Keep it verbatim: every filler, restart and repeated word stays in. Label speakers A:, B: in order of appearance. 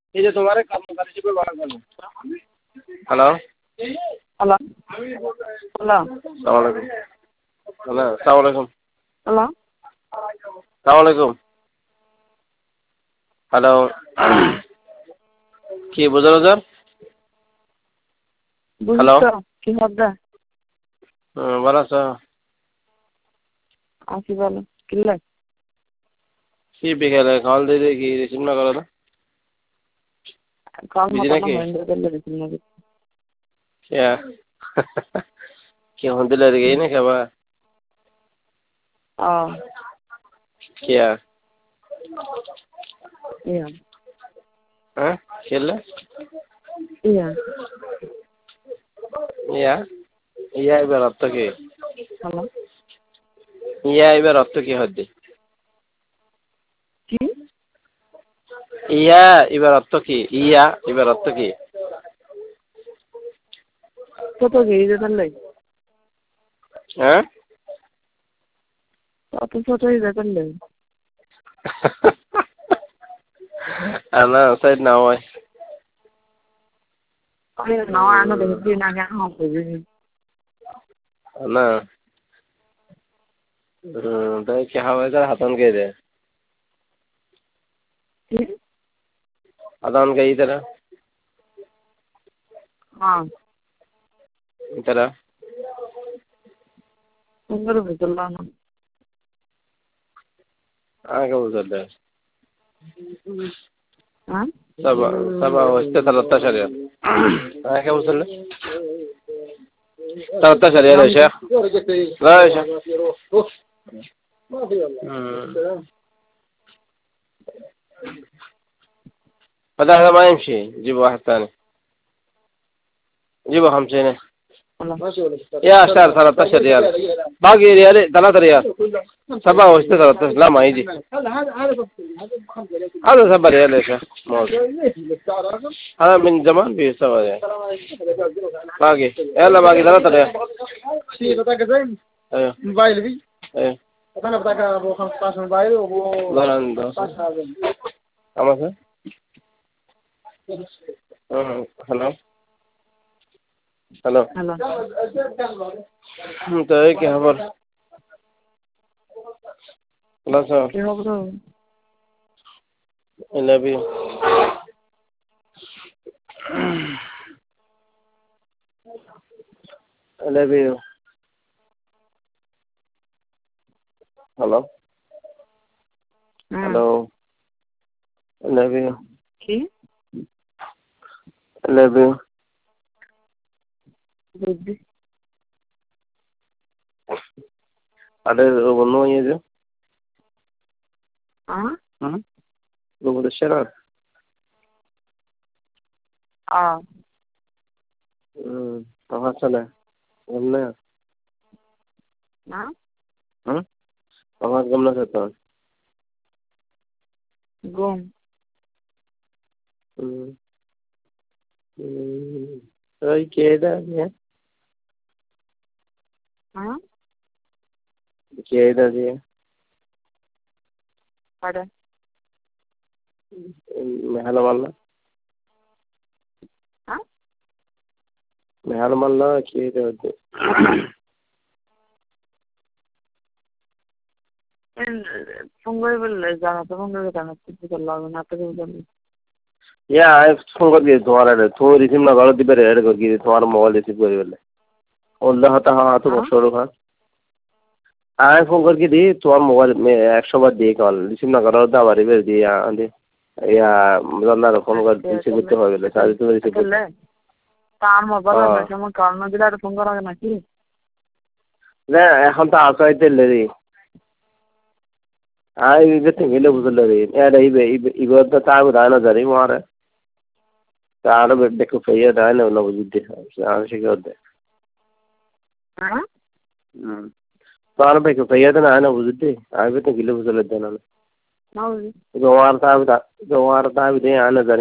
A: এই যে তোমার কর্মচারী হিসেবে বলা গেল। হ্যালো
B: হ্যালো হ্যালো
A: সালাম আলাইকুম। হ্যালো সালাম আলাইকুম।
B: হ্যালো
A: সালাম আলাইকুম। হ্যালো কি বুঝার বুঝার হ্যালো
B: বুঝছো কি হবে?
A: ভালো আছো?
B: আসি বলো কিনলে
A: কি বিকেলে কল দিয়ে দিয়ে কি রিসিভ না করো না?
B: কল
A: বিজি
B: মতো না
A: নাকি?
B: হইন্ডো করলে দিন না
A: क्या क्यों दिल लग गई ना क्या बात?
B: ও
A: क्या
B: ইয়া
A: हाँ खेल ले
B: ইয়া
A: या या इबार अब तक
B: হ্যালো
A: या इबार अब तक हद्दी
B: কি
A: या इबार अब तक या इबार अब तक
B: কত গেড়ে দিলে
A: हाँ
B: কত ছোট হয়ে দিলে
A: أنا سيد نواي
B: আরে না আনো দেখি না কেন হবে
A: أنا ده क्या हवा इधर हाथन के दे
B: কি
A: हाथन के इधर
B: হ্যাঁ
A: इधर
B: সুন্দর বুঝলা না
A: आगे उधर दे
B: হ্যাঁ
A: सब सब वस्ते थलत्ता शरिया आगे उधर ले थलत्ता शरिया ले शेख لا يا شيخ هذا هذا ما يمشي جيب واحد ثاني جيبه خمسين يا شهر ثلاثة عشر ريال باقي ريال ثلاثة ريال سبعة وستة ثلاثة لا ما يجي هذا سبعة ريال يا شيخ هذا من زمان بيسوى يعني باقي يلا باقي ثلاثة ريال ايوه
C: موبايل بي
A: ايوه
C: انا بتاعك ابو خمسطعش موبايل وابو
A: لا عنده خمسة هلا هلا
B: হ্যালো
A: انت ايه يا خبر خلاص
B: কি হবে
A: النبي النبي هلا
B: হ্যাঁ
A: هلو النبي
B: কি
A: النبي
B: বুদ্ধি
A: ada بنو يجي
B: হ্যাঁ
A: ها لو الشارع
B: اه
A: امم طبعا سنة قلنا
B: না
A: ها طبعا قمنا ستة
B: ঘুম
A: اي كده يا
B: হ্যাঁ
A: كده دي
B: পারে
A: مهلا والله
B: হ্যাঁ
A: مهلا والله كده دي
B: ফোন করে বললে জানাতে ফোন করে জানাতে কি করলো হবে না তো বললি
A: يا عارف فون कर दिए तुम्हारा रे तो रिसीव ना करो दिबे रेड कर दिए तुम्हारा मोबाइल रिसीव कर बोले والله हता हाँ तो
B: হ্যাঁ
A: बक्सोरो खान आए फोन करके दी तुम्हारा मोबाइल में एक सौ बार दिए कॉल रिसीव ना करो दबारी भेज दिए यहाँ दे या मतलब फोन कर रिसीव करते हो बोले सारी तुम्हें रिसीव कर
B: করলে তা আমার বলা না সময় কাল না দিলে আর ফোন করা হবে নাকি
A: না এখন তো আসাইতে লেরি আই ইবে থেকে গেলে বুঝলে রে এর ইবে ইবে তো তাও দানা জারি মারে তার দেখো ফেয়া দানা না বুঝতে আর সে কি হচ্ছে
B: হ্যাঁ
A: হুম তার দেখো ফেয়া দানা না বুঝতে আইবে তো গেলে বুঝলে দেনা
B: না বুঝি
A: জোয়ার তাও জোয়ার তাও দে আনা জারি